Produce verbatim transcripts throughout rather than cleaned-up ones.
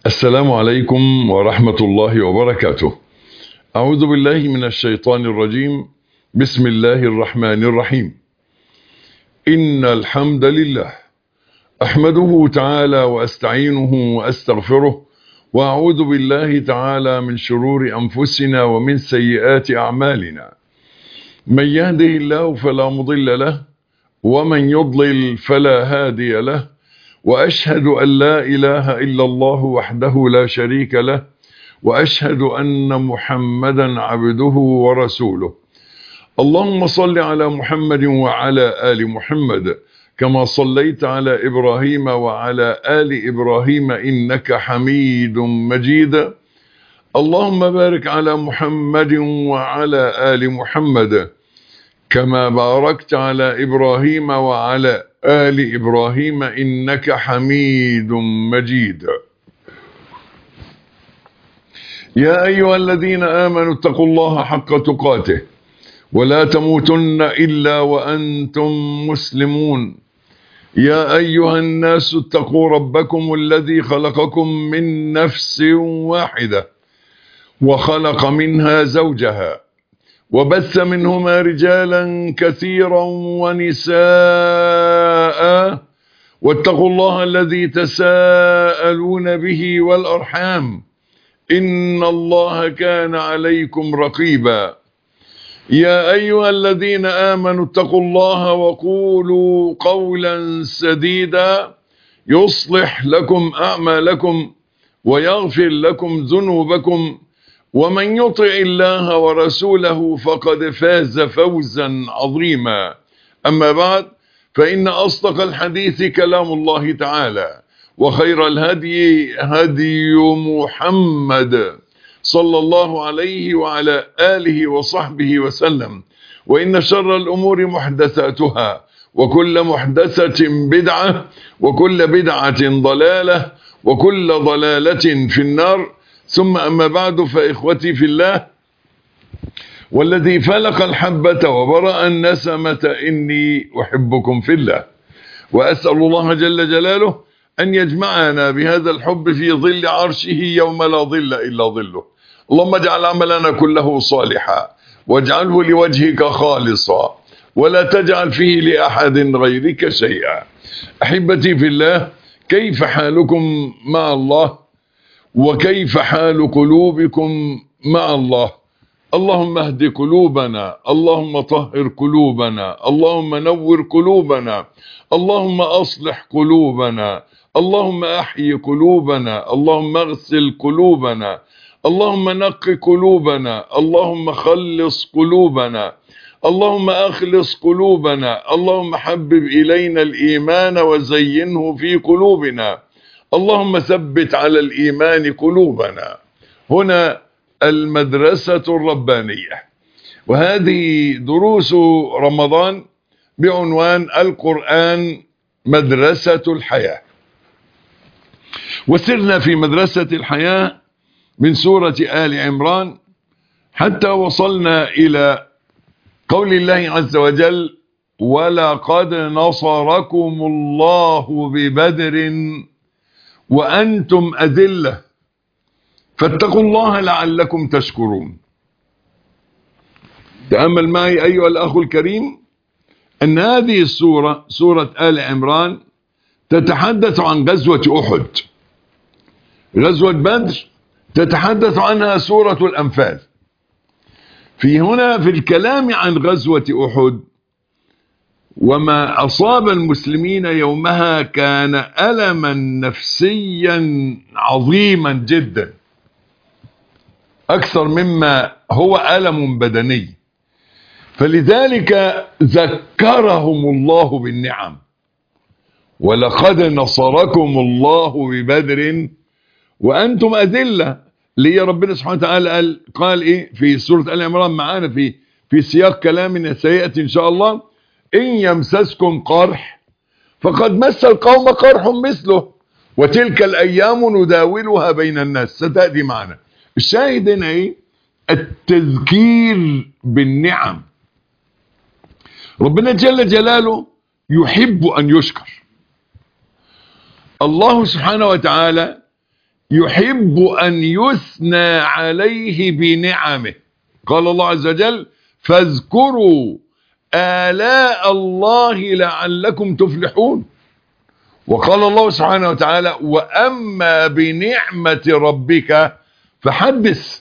السلام عليكم ورحمة الله وبركاته. أعوذ بالله من الشيطان الرجيم. بسم الله الرحمن الرحيم. إن الحمد لله أحمده تعالى وأستعينه وأستغفره، وأعوذ بالله تعالى من شرور أنفسنا ومن سيئات أعمالنا. من يهده الله فلا مضل له، ومن يضلل فلا هادي له، وأشهد أن لا إله إلا الله وحده لا شريك له، وأشهد أن محمدا عبده ورسوله. اللهم صل على محمد وعلى آل محمد كما صليت على إبراهيم وعلى آل إبراهيم إنك حميد مجيد. اللهم بارك على محمد وعلى آل محمد كما باركت على إبراهيم وعلى آل إبراهيم إنك حميد مجيد. يا أيها الذين آمنوا اتقوا الله حق تقاته ولا تموتن إلا وأنتم مسلمون. يا أيها الناس اتقوا ربكم الذي خلقكم من نفس واحدة وخلق منها زوجها وبث منهما رجالا كثيرا ونساء، واتقوا الله الذي تساءلون به والأرحام إن الله كان عليكم رقيبا. يا أيها الذين آمنوا اتقوا الله وقولوا قولا سديدا يصلح لكم أعمالكم ويغفر لكم ذنوبكم، ومن يطع الله ورسوله فقد فاز فوزا عظيما. أما بعد، فإن أصدق الحديث كلام الله تعالى، وخير الهدي هدي محمد صلى الله عليه وعلى آله وصحبه وسلم. وإن شر الأمور محدثاتها، وكل محدثة بدعة، وكل بدعة ضلالة، وكل ضلالة في النار. ثم أما بعد، فإخوتي في الله، والذي فلق الحبة وبرأ النسمة إني أحبكم في الله، وأسأل الله جل جلاله أن يجمعنا بهذا الحب في ظل عرشه يوم لا ظل إلا ظله. اللهم اجعل عملنا كله صالحا، واجعله لوجهك خالصا، ولا تجعل فيه لأحد غيرك شيئا. أحبتي في الله، كيف حالكم مع الله؟ وكيف حال قلوبكم مع الله؟ اللهم اهد قلوبنا، اللهم طهر قلوبنا، اللهم نور قلوبنا، اللهم أصلح قلوبنا، اللهم أحيي قلوبنا، اللهم اغسل قلوبنا، اللهم نق قلوبنا، اللهم خلص قلوبنا، اللهم أخلص قلوبنا، اللهم حبب إلينا الإيمان وزينه في قلوبنا، اللهم ثبت على الإيمان قلوبنا. هنا المدرسة الربانية، وهذه دروس رمضان بعنوان القرآن مدرسة الحياة. وسرنا في مدرسة الحياة من سورة آل عمران حتى وصلنا إلى قول الله عز وجل: ولقد نصركم الله ببدر وأنتم أذلة فاتقوا الله لعلكم تشكرون. تأمل معي أيها الأخ الكريم أن هذه السورة، سورة آل عمران، تتحدث عن غزوة أحد. غزوة بدر تتحدث عنها سورة الأنفال. في هنا في الكلام عن غزوة أحد وما أصاب المسلمين يومها كان ألما نفسيا عظيما جدا، أكثر مما هو ألم بدني. فلذلك ذكرهم الله بالنعم: ولقد نصركم الله ببدر وأنتم أذلة. ليه ربنا سبحانه وتعالى قال, قال إيه في سورة آل عمران معانا في في سياق كلامنا سيأتي إن شاء الله: إن يمسسكم قرح فقد مس القوم قرح مثله وتلك الأيام نداولها بين الناس. ستأتي معنا. الشاهد هنا إيه؟ التذكير بالنعم. ربنا جل جلاله يحب أن يشكر. الله سبحانه وتعالى يحب أن يثنى عليه بنعمه. قال الله عز وجل فاذكروا آلاء الله لعلكم تفلحون. وقال الله سبحانه وتعالى وأما بنعمة ربك فحدث.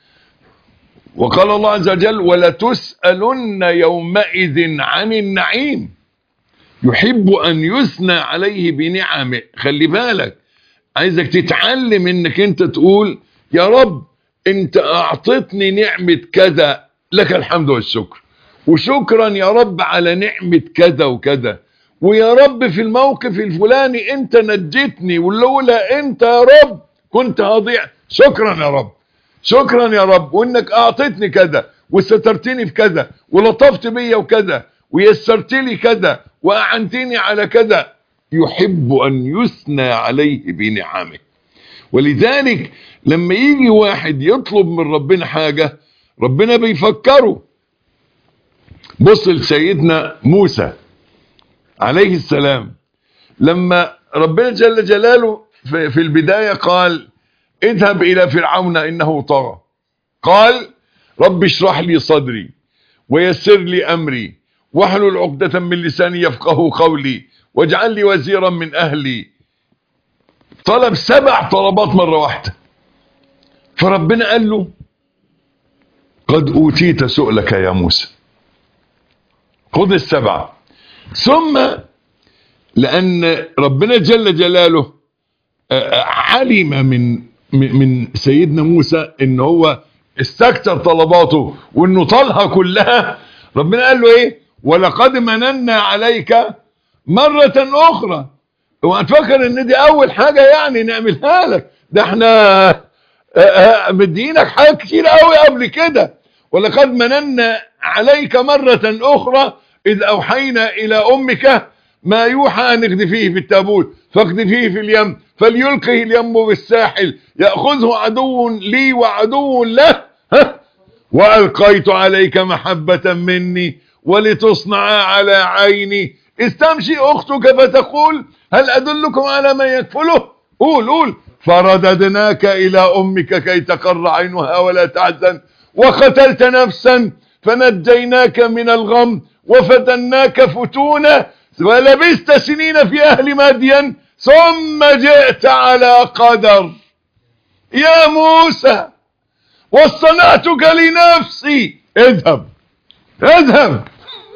وقال الله عز وجل ولتسألن يومئذ عن النعيم. يحب أن يثنى عليه بنعمه. خلي بالك، عايزك تتعلم انك انت تقول يا رب انت اعطتني نعمة كذا، لك الحمد والشكر، وشكرا يا رب على نعمة كذا وكذا، ويا رب في الموقف الفلاني انت نجتني، ولولا انت يا رب كنت هضيع، شكرا يا رب، شكرا يا رب، وانك اعطتني كذا وسترتني في كذا ولطفت بيا وكذا ويسرت لي كذا واعنتني على كذا. يحب ان يثنى عليه بنعمه. ولذلك لما يجي واحد يطلب من ربنا حاجة ربنا بيفكره. بص لسيدنا موسى عليه السلام لما ربنا جل جلاله في البداية قال اذهب الى فرعون انه طغى، قال رب اشرح لي صدري ويسر لي امري واحلل عقدة من لساني يفقه قولي واجعل لي وزيرا من اهلي. طلب سبع طلبات مرة واحدة، فربنا قال له قد اوتيت سؤلك يا موسى، خذ السبعة. ثم لان ربنا جل جلاله علم من من سيدنا موسى ان هو استكتر طلباته وانه طالها كلها، ربنا قال له ايه ولقد مننا عليك مرة اخرى. وهتفكر ان دي اول حاجة يعني نعملها لك، ده احنا مدينك حاجات كتير قوي قبل كده. ولقد مننا عليك مرة اخرى اذ اوحينا الى امك ما يوحى ان اقذفيه في التابوت فاقذفيه في اليم فليلقه اليم بالساحل يأخذه عدو لي وعدو له ها وألقيت عليك محبة مني ولتصنع على عيني استمشي أختك فتقول هل أدلكم على من يكفله. قول قول فرددناك إلى أمك كي تقر عينها ولا تحزن وقتلت نفسا فنجيناك من الغم وفتناك فتونا ولبست سنين في أهل مدين ثم جئت على قدر يا موسى واصطنعتك لنفسي اذهب اذهب.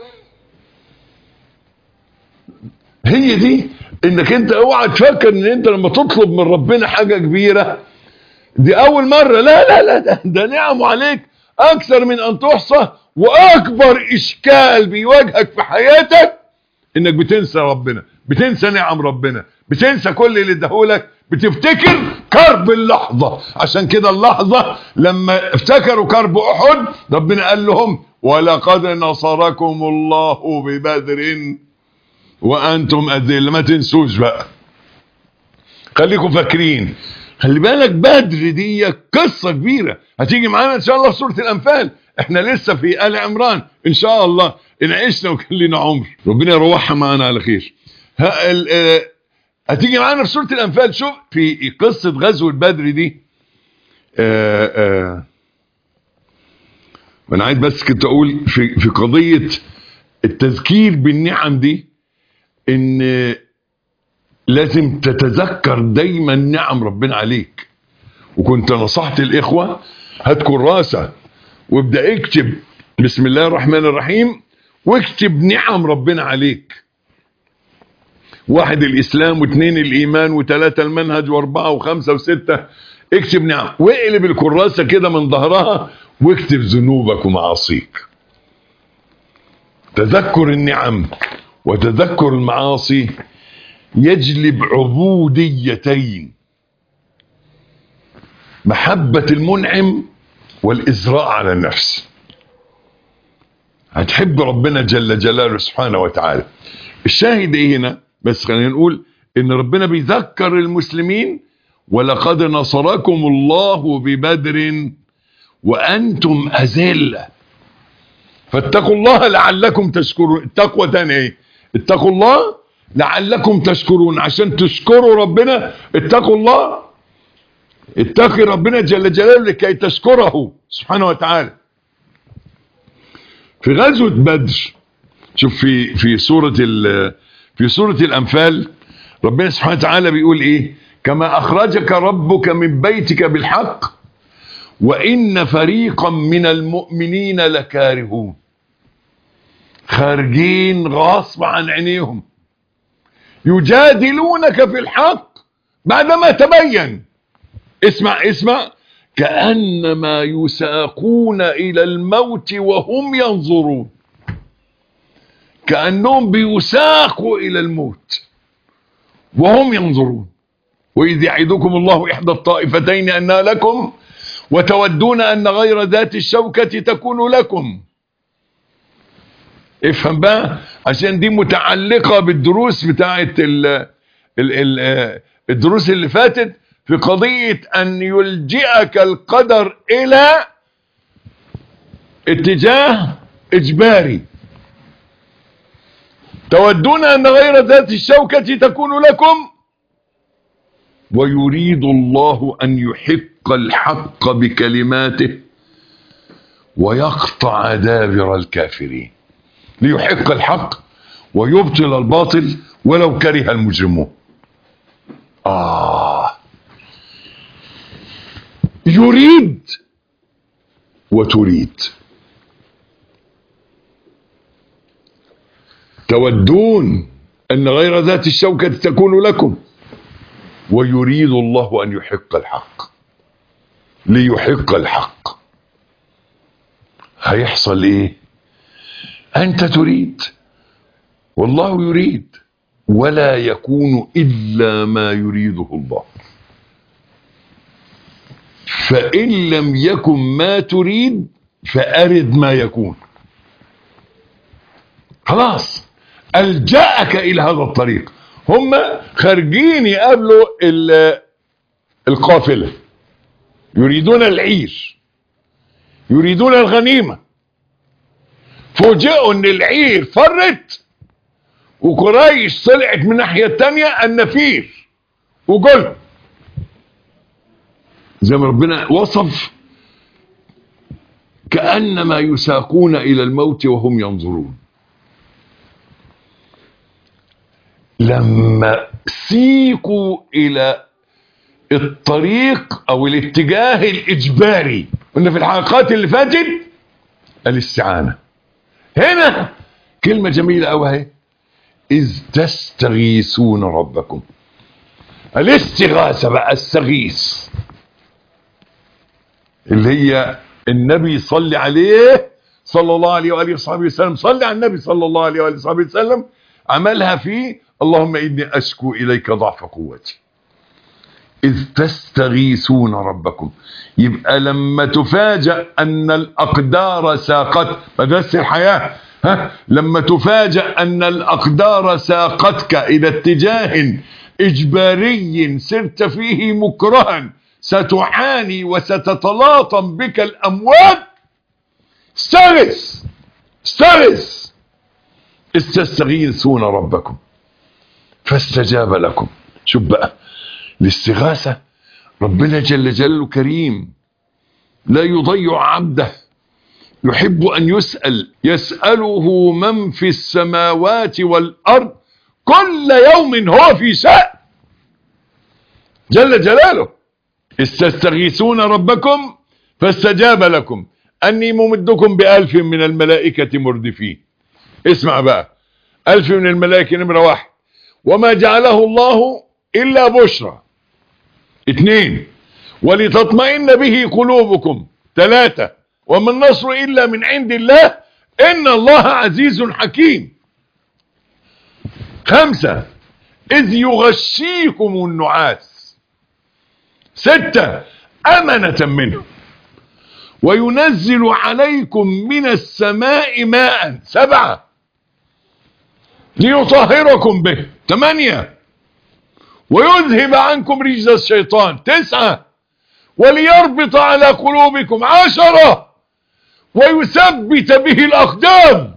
هي دي انك انت اوعى تفكر ان انت لما تطلب من ربنا حاجة كبيرة دي اول مرة، لا لا لا ده, ده نعم عليك اكثر من ان تحصى. واكبر اشكال بيواجهك في حياتك انك بتنسى ربنا، بتنسى نعم ربنا، بتنسى كل اللي اداهولك، بتفتكر كرب اللحظة. عشان كده اللحظة لما افتكروا كرب احد ربنا قال لهم ولقد نصركم الله ببدر وانتم اذل. ما تنسوش بقى، خليكم فاكرين. خلي بالك بدر دي قصة كبيرة هتيجي معانا ان شاء الله في سورة الانفال. احنا لسه في آل عمران ان شاء الله ان عشنا وكان لنا عمر، ربنا يروحها معانا على خير. هتيجي معانا في سورة الانفال. شوف في قصة غزوة بدر دي آآ آآ وانا عايز بس كنت اقول في, في قضية التذكير بالنعم دي ان لازم تتذكر دايما نعم ربنا عليك. وكنت نصحت الاخوة هات كراسة وابدأ اكتب بسم الله الرحمن الرحيم واكتب نعم ربنا عليك. واحد الاسلام واثنين الايمان وثلاثة المنهج واربعة وخمسة وستة. اكتب نعم واقلب الكراسة كده من ظهرها واكتب ذنوبك ومعاصيك. تذكر النعم وتذكر المعاصي يجلب عبوديتين، محبة المنعم والإزراء على النفس. هتحب ربنا جل جلاله سبحانه وتعالى. الشاهد ايه هنا بس خلينا نقول ان ربنا بيذكر المسلمين ولقد نصركم الله ببدر وانتم اذلة فاتقوا الله لعلكم تشكرون. التقوى تاني ايه؟ اتقوا الله لعلكم تشكرون. عشان تشكروا ربنا اتقوا الله اتقي ربنا جل جلاله لكي تشكره سبحانه وتعالى. في غزوة بدر، شوف في في سورة في سورة الأنفال ربنا سبحانه وتعالى بيقول ايه؟ كما أخرجك ربك من بيتك بالحق وإن فريقا من المؤمنين لكارهون. خارجين غصب عن عينيهم يجادلونك في الحق بعدما تبين. اسمع اسمع، كأنما يساقون إلى الموت وهم ينظرون. كأنهم بيساقوا إلى الموت وهم ينظرون. وإذ يعدكم الله إحدى الطائفتين أنها لكم وتودون أن غير ذات الشوكة تكون لكم. افهم بقى، عشان دي متعلقة بالدروس بتاعت ال ال ال الدروس اللي فاتت في قضية أن يلجئك القدر إلى اتجاه إجباري. تودون أن غير ذات الشوكة تكون لكم ويريد الله أن يحق الحق بكلماته ويقطع دابر الكافرين. ليحق الحق ويبطل الباطل ولو كره المجرمون. آه يريد وتريد. تودون أن غير ذات الشوكة تكون لكم ويريد الله أن يحق الحق. ليحق الحق هيحصل ايه؟ أنت تريد والله يريد، ولا يكون إلا ما يريده الله. فإن لم يكن ما تريد فأرد ما يكون. خلاص ألجأك إلى هذا الطريق. هم خارجين يقابلوا القافلة، يريدون العير، يريدون الغنيمة. فوجئوا ان العير فرت وقريش طلعت من الناحية التانية النفير وقل زي ما ربنا وصف كأنما يساقون إلى الموت وهم ينظرون. لما سيقوا إلى الطريق أو الاتجاه الإجباري، قلنا في الحلقات اللي فاتت الاستعانة. هنا كلمة جميلة أوي اهي، إذ تستغيثون ربكم. الاستغاثة بقى السغيث اللي هي النبي صلى عليه صلى الله عليه وآله وصحبه وسلم، صلى على النبي صلى الله عليه وآله وصحبه وسلم، عملها في اللهم إني أشكو إليك ضعف قوتي. إذ تستغيثون ربكم. يبقى لما تفاجأ أن الأقدار ساقت مدرسة الحياة، ها لما تفاجأ أن الأقدار ساقتك إلى اتجاه إجباري سرت فيه مكرها ستعاني وستتلاطم بك الأموات، استغث استغث. إذ تستغيثون ربكم فاستجاب لكم. شوف بقى الاستغاثة، ربنا جل جلاله كريم لا يضيع عبده، يحب أن يسأل. يسأله من في السماوات والأرض كل يوم هو في شأن جل جلاله. استستغيثون ربكم فاستجاب لكم أني ممدكم بألف من الملائكة مردفين. اسمع بقى، ألف من الملائكة نمرة واحد، وما جعله الله إلا بشرى. اثنين، ولتطمئن به قلوبكم. ثلاثة، وما النصر إلا من عند الله إن الله عزيز حكيم. خمسة، إذ يغشيكم النعاس. ستة، أمنة منه وينزل عليكم من السماء ماء. سبعة، ليطهركم به. ثمانية، ويذهب عنكم رجز الشيطان. تسعة، وليربط على قلوبكم. عشرة، ويثبت به الأقدام.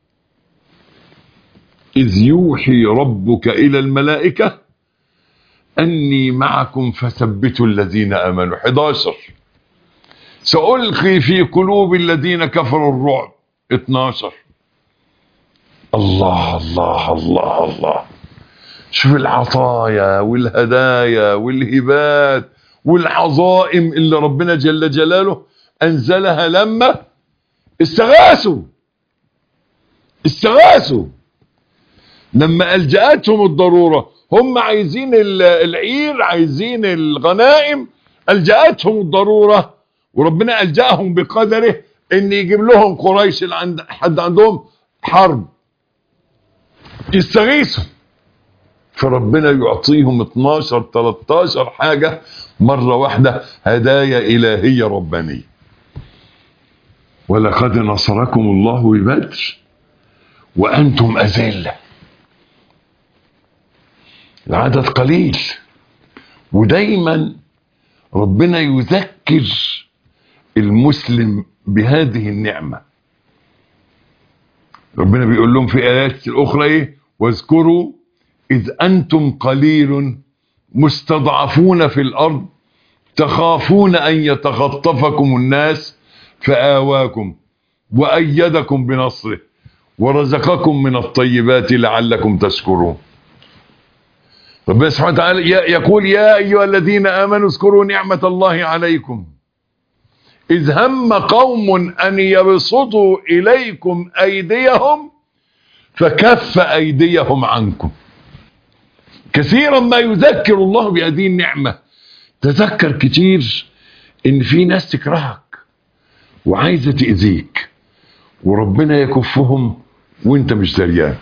إذ يوحي ربك إلى الملائكة أني معكم فثبتوا الذين آمنوا. حداشر سألقي في قلوب الذين كفروا الرعب. اتناشر الله الله الله الله. شوف العطايا والهدايا والهبات والعظائم اللي ربنا جل جلاله أنزلها لما استغاثوا استغاثوا لما ألجأتهم الضرورة. هم عايزين العير، عايزين الغنائم، ألجأتهم الضرورة وربنا ألجأهم بقدره ان يجيب لهم قريش اللي عند حد عندهم حرب يستغيثوا، فربنا يعطيهم اتناشر تلتاشر حاجة مرة واحدة، هدايا إلهية ربانية. ولقد نصركم الله ببدر وأنتم أذلة. العدد قليل، ودايما ربنا يذكر المسلم بهذه النعمة. ربنا بيقول لهم في آيات الأخرى إيه؟ واذكروا إذ أنتم قليل مستضعفون في الأرض تخافون أن يتخطفكم الناس فآواكم وأيدكم بنصره ورزقكم من الطيبات لعلكم تشكرون. ربنا سبحانه وتعالى يقول يا أيها الذين آمنوا اذكروا نعمة الله عليكم إذ هم قوم أن يبسطوا إليكم أيديهم فكف أيديهم عنكم. كثيرا ما يذكر الله بهذه النعمة. تذكر كتير إن في ناس تكرهك وعايزة تأذيك وربنا يكفهم وانت مش دريان.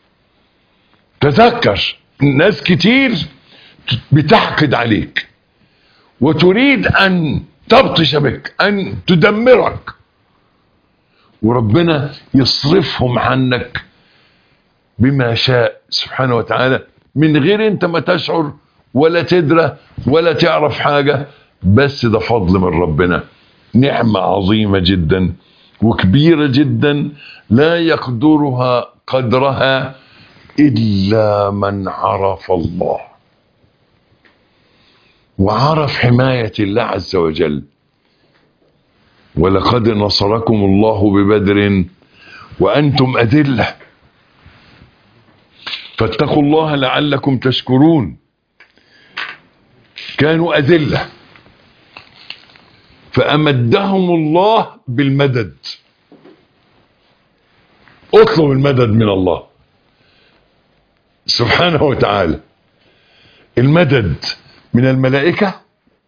تذكر ناس كتير بتحقد عليك وتريد أن تبطش بك، أن تدمرك، وربنا يصرفهم عنك بما شاء سبحانه وتعالى من غير انت ما تشعر ولا تدرى ولا تعرف حاجة. بس ده فضل من ربنا، نعمة عظيمة جدا وكبيرة جدا لا يقدرها قدرها إلا من عرف الله وعرف حماية الله عز وجل. ولقد نصركم الله ببدر وأنتم أذلة فاتقوا الله لعلكم تشكرون. كانوا أذلة فأمدهم الله بالمدد. اطلب المدد من الله سبحانه وتعالى. المدد من الملائكة،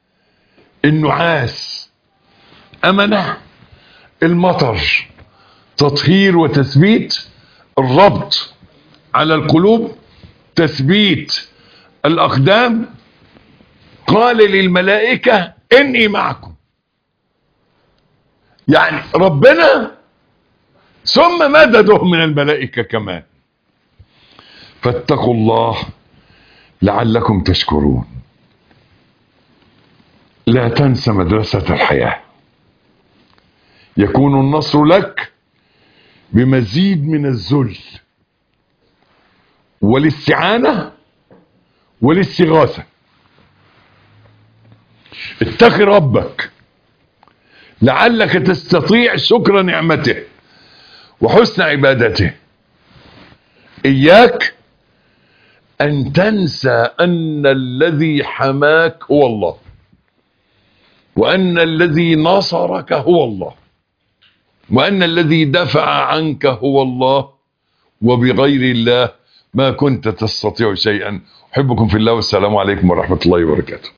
النعاس أمنة، المطر تطهير وتثبيت، الربط على القلوب، تثبيت الأقدام. قال للملائكة إني معكم، يعني ربنا ثم مدده من الملائكة كمان. فاتقوا الله لعلكم تشكرون. لا تنسى مدرسة الحياة. يكون النصر لك بمزيد من الذل والاستعانة والاستغاثة. اتق ربك لعلك تستطيع شكر نعمته وحسن عبادته. إياك أن تنسى أن الذي حماك هو الله، وأن الذي نصرك هو الله، وأن الذي دفع عنك هو الله، وبغير الله ما كنت تستطيع شيئا. أحبكم في الله والسلام عليكم ورحمة الله وبركاته.